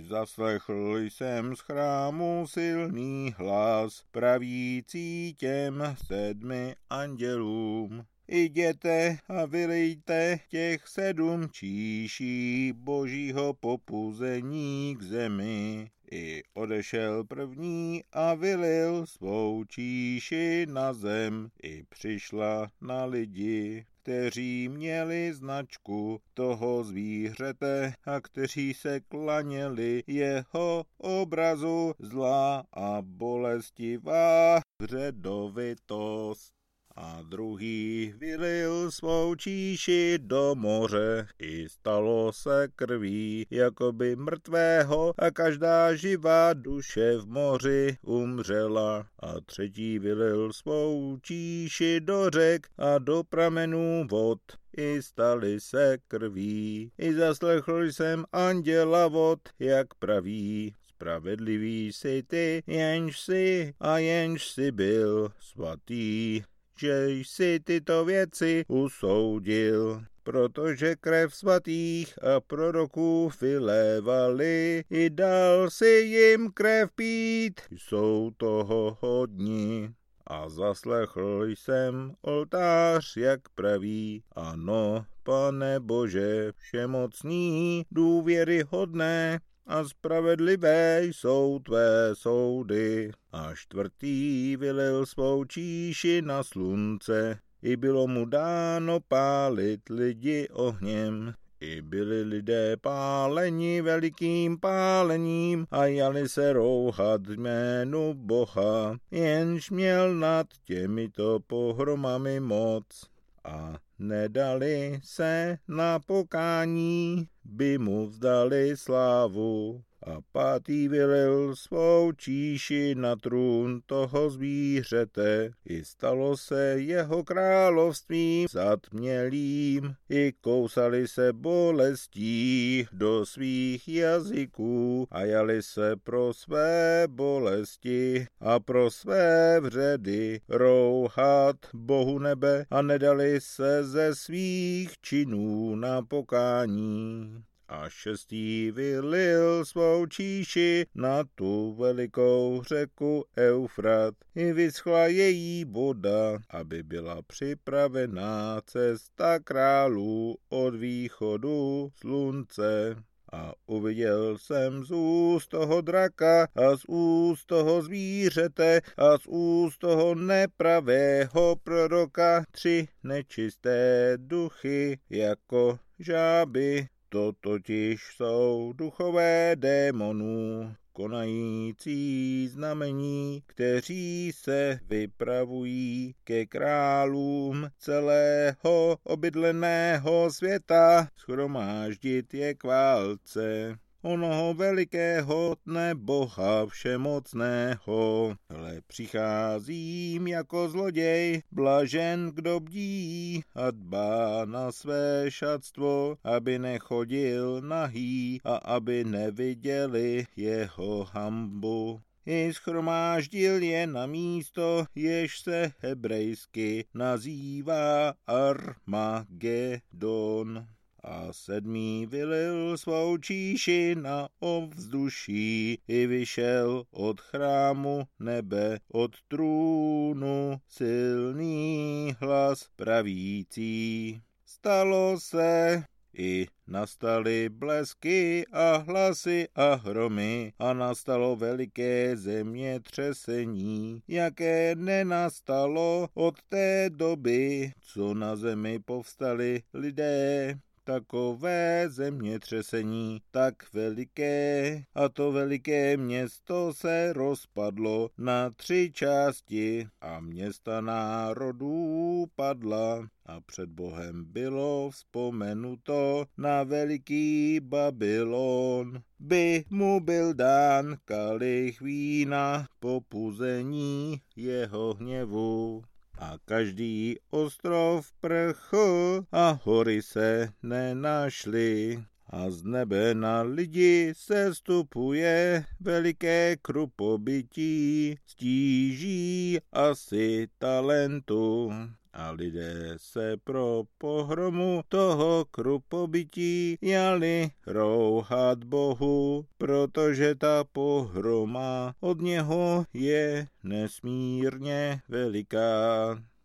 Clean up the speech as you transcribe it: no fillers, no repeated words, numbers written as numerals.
zaslechl jsem z chrámu silný hlas, pravící těm 7 andělům. Jděte a vylejte těch 7 číší božího popuzení k zemi. I odešel první a vylil svou číši na zem. I přišla na lidi, kteří měli značku toho zvířete a kteří se klaněli jeho obrazu, zlá a bolestivá hředovitost. A druhý vylil svou číši do moře, i stalo se krví, jakoby mrtvého, a každá živá duše v moři umřela. A třetí vylil svou číši do řek a do pramenů vod, i stali se krví. I zaslechl jsem anděla vod, jak praví: spravedlivý jsi ty, jenž jsi byl svatý, že jsi tyto věci usoudil, protože krev svatých a proroků vylévali, i dal si jim krev pít, jsou toho hodní. A zaslechl jsem oltář, jak praví: ano, Pane Bože, všemocný, důvěryhodné a spravedlivé jsou tvé soudy. A čtvrtý vylil svou číši na slunce, i bylo mu dáno pálit lidi ohněm. I byli lidé páleni velikým pálením a jali se rouhat jménu Boha, jenž měl nad těmito pohromami moc. A nedali se na pokání, by mu vzdali slávu. A pátý vylil svou číši na trůn toho zvířete, i stalo se jeho královstvím zatmělým, i kousali se bolestí do svých jazyků a jali se pro své bolesti a pro své vředy rouhat Bohu nebe a nedali se ze svých činů na pokání. A šestý vylil svou číši na tu velikou řeku Eufrat, i vyschla její voda, aby byla připravená cesta králů od východu slunce. A uviděl jsem z úst toho draka a z úst toho zvířete a z úst toho nepravého proroka 3 nečisté duchy jako žáby. To totiž jsou duchové démonů, konající znamení, kteří se vypravují ke králům celého obydleného světa, shromáždit je k válce. Onoho velikého dne Boha všemocného. Hle, přicházím jako zloděj, blažen, kdo bdí a dbá na své šatstvo, aby nechodil nahý a aby neviděli jeho hanbu. I shromáždil je na místo, jež se hebrejsky nazývá Armagedon. A 7. vylil svou číši na ovzduší, i vyšel od chrámu nebe, od trůnu silný hlas pravící: stalo se. I nastaly blesky a hlasy a hromy a nastalo veliké zemětřesení, jaké nenastalo od té doby, co na zemi povstali lidé. Takové zemětřesení, tak veliké, a to veliké město se rozpadlo na 3 části a města národů padla. A před Bohem bylo vzpomenuto na veliký Babylon. By mu byl dán kalich vína popuzení jeho hněvu. A každý ostrov prchl a hory se nenašly. A z nebe na lidi se stupuje veliké krupobytí, stíží asi talentu. A lidé se pro pohromu toho krupobytí jali rouhat Bohu, protože ta pohroma od něho je nesmírně veliká.